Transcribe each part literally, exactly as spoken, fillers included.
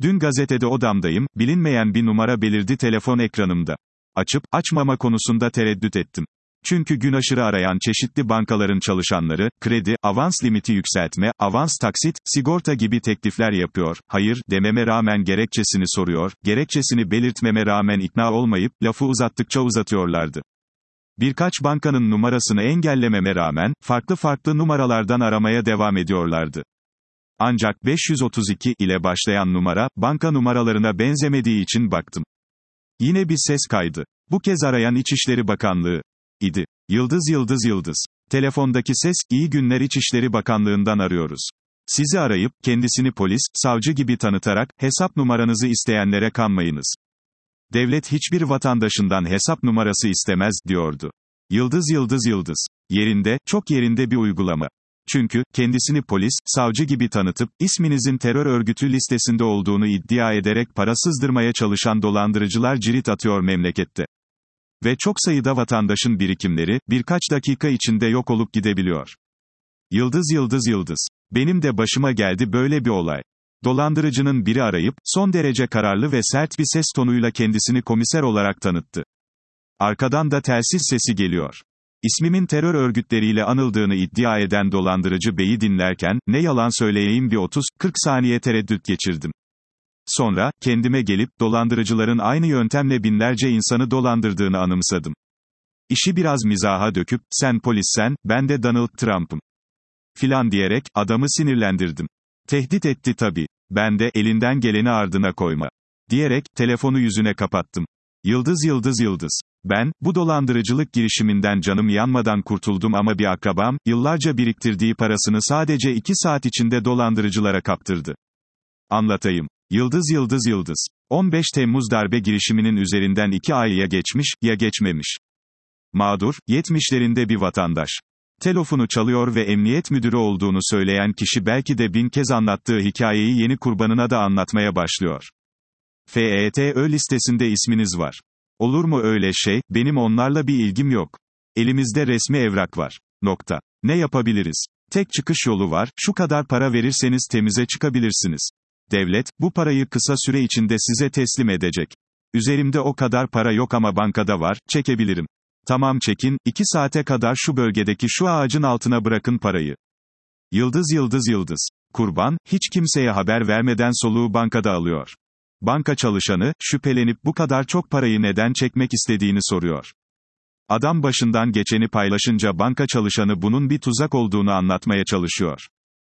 Dün gazetede odamdayım, bilinmeyen bir numara belirdi telefon ekranımda. Açıp, açmama konusunda tereddüt ettim. Çünkü gün aşırı arayan çeşitli bankaların çalışanları, kredi, avans limiti yükseltme, avans taksit, sigorta gibi teklifler yapıyor, hayır, dememe rağmen gerekçesini soruyor, gerekçesini belirtmeme rağmen ikna olmayıp, lafı uzattıkça uzatıyorlardı. Birkaç bankanın numarasını engellememe rağmen, farklı farklı numaralardan aramaya devam ediyorlardı. Ancak beş yüz otuz iki ile başlayan numara, banka numaralarına benzemediği için baktım. Yine bir ses kaydı. Bu kez arayan İçişleri Bakanlığı idi. Yıldız yıldız yıldız. Telefondaki ses, iyi günler İçişleri Bakanlığından arıyoruz. Sizi arayıp, kendisini polis, savcı gibi tanıtarak, hesap numaranızı isteyenlere kanmayınız. Devlet hiçbir vatandaşından hesap numarası istemez, diyordu. Yıldız yıldız yıldız. Yerinde, çok yerinde bir uygulama. Çünkü, kendisini polis, savcı gibi tanıtıp, isminizin terör örgütü listesinde olduğunu iddia ederek para sızdırmaya çalışan dolandırıcılar cirit atıyor memlekette. Ve çok sayıda vatandaşın birikimleri, birkaç dakika içinde yok olup gidebiliyor. Yıldız yıldız yıldız. Benim de başıma geldi böyle bir olay. Dolandırıcının biri arayıp, son derece kararlı ve sert bir ses tonuyla kendisini komiser olarak tanıttı. Arkadan da telsiz sesi geliyor. İsmimin terör örgütleriyle anıldığını iddia eden dolandırıcı beyi dinlerken, ne yalan söyleyeyim bir otuz kırk saniye tereddüt geçirdim. Sonra, kendime gelip, dolandırıcıların aynı yöntemle binlerce insanı dolandırdığını anımsadım. İşi biraz mizaha döküp, sen polissen, ben de Donald Trump'ım filan diyerek, adamı sinirlendirdim. Tehdit etti tabii. Ben de, elinden geleni ardına koyma diyerek, telefonu yüzüne kapattım. Yıldız yıldız yıldız. Ben, bu dolandırıcılık girişiminden canım yanmadan kurtuldum ama bir akrabam, yıllarca biriktirdiği parasını sadece iki saat içinde dolandırıcılara kaptırdı. Anlatayım. Yıldız yıldız yıldız. on beş Temmuz darbe girişiminin üzerinden iki ay ya geçmiş, ya geçmemiş. Mağdur, yetmişlerinde bir vatandaş. Telefonu çalıyor ve emniyet müdürü olduğunu söyleyen kişi belki de bin kez anlattığı hikayeyi yeni kurbanına da anlatmaya başlıyor. F E T Ö listesinde isminiz var. Olur mu öyle şey, benim onlarla bir ilgim yok. Elimizde resmi evrak var. Nokta. Ne yapabiliriz? Tek çıkış yolu var, şu kadar para verirseniz temize çıkabilirsiniz. Devlet, bu parayı kısa süre içinde size teslim edecek. Üzerimde o kadar para yok ama bankada var, çekebilirim. Tamam çekin, iki saate kadar şu bölgedeki şu ağacın altına bırakın parayı. Yıldız yıldız yıldız. Kurban, hiç kimseye haber vermeden soluğu bankada alıyor. Banka çalışanı, şüphelenip bu kadar çok parayı neden çekmek istediğini soruyor. Adam başından geçeni paylaşınca banka çalışanı bunun bir tuzak olduğunu anlatmaya çalışıyor.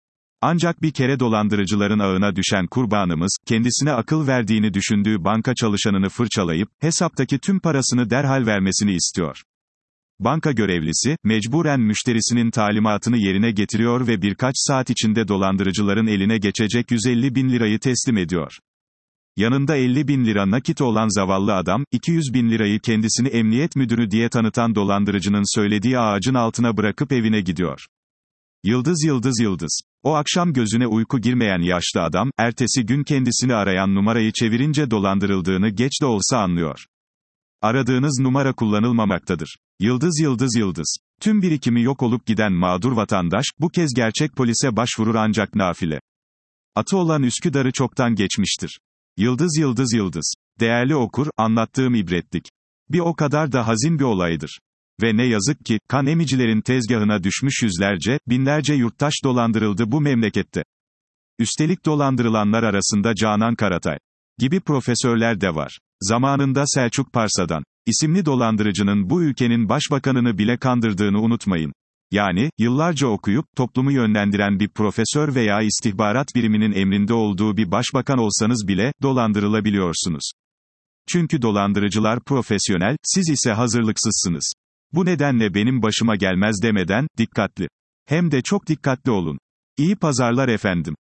Ancak bir kere dolandırıcıların ağına düşen kurbanımız, kendisine akıl verdiğini düşündüğü banka çalışanını fırçalayıp, hesaptaki tüm parasını derhal vermesini istiyor. Banka görevlisi, mecburen müşterisinin talimatını yerine getiriyor ve birkaç saat içinde dolandırıcıların eline geçecek yüz elli bin lirayı teslim ediyor. Yanında elli bin lira nakit olan zavallı adam, iki yüz bin lirayı kendisini emniyet müdürü diye tanıtan dolandırıcının söylediği ağacın altına bırakıp evine gidiyor. Yıldız yıldız yıldız. O akşam gözüne uyku girmeyen yaşlı adam, ertesi gün kendisini arayan numarayı çevirince dolandırıldığını geç de olsa anlıyor. Aradığınız numara kullanılmamaktadır. Yıldız yıldız yıldız. Tüm birikimi yok olup giden mağdur vatandaş, bu kez gerçek polise başvurur ancak nafile. Atı olan Üsküdar'ı çoktan geçmiştir. Yıldız yıldız yıldız. Değerli okur, anlattığım ibretlik. Bir o kadar da hazin bir olaydır. Ve ne yazık ki, kan emicilerin tezgahına düşmüş yüzlerce, binlerce yurttaş dolandırıldı bu memlekette. Üstelik dolandırılanlar arasında Canan Karatay gibi profesörler de var. Zamanında Selçuk Parsa'dan isimli dolandırıcının bu ülkenin başbakanını bile kandırdığını unutmayın. Yani, yıllarca okuyup, toplumu yönlendiren bir profesör veya istihbarat biriminin emrinde olduğu bir başbakan olsanız bile, dolandırılabiliyorsunuz. Çünkü dolandırıcılar profesyonel, siz ise hazırlıksızsınız. Bu nedenle benim başıma gelmez demeden, dikkatli. Hem de çok dikkatli olun. İyi pazarlar efendim.